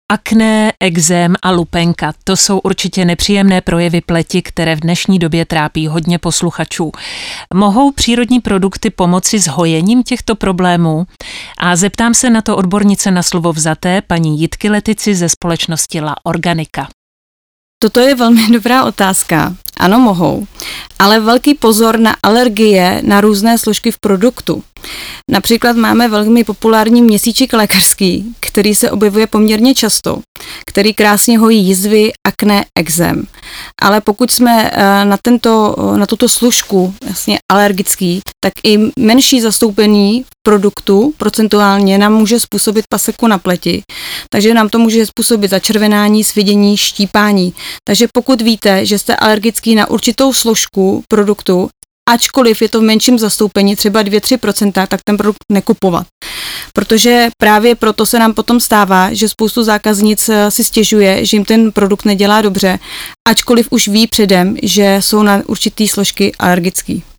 Akné, ekzém a lupenka, to jsou určitě nepříjemné projevy pleti, které v dnešní době trápí hodně posluchačů. Mohou přírodní produkty pomoci s hojením těchto problémů? A zeptám se na to odbornice na slovo vzaté, paní Jitky Letici ze společnosti La Organika. Toto je velmi dobrá otázka. Ano, mohou. Ale velký pozor na alergie na různé složky v produktu. Například máme velmi populární měsíček lékařský, který se objevuje poměrně často, který krásně hojí jizvy, akné, ekzém. Ale pokud jsme na tuto služku vlastně alergický, tak i menší zastoupení produktu procentuálně nám může způsobit paseku na pleti. Takže nám to může způsobit začervenání, svidění, štípání. Takže pokud víte, že jste alergický na určitou složku produktu, ačkoliv je to v menším zastoupení, třeba 2-3%, tak ten produkt nekupovat. Protože právě proto se nám potom stává, že spoustu zákaznic si stěžuje, že jim ten produkt nedělá dobře, ačkoliv už ví předem, že jsou na určitý složky alergický.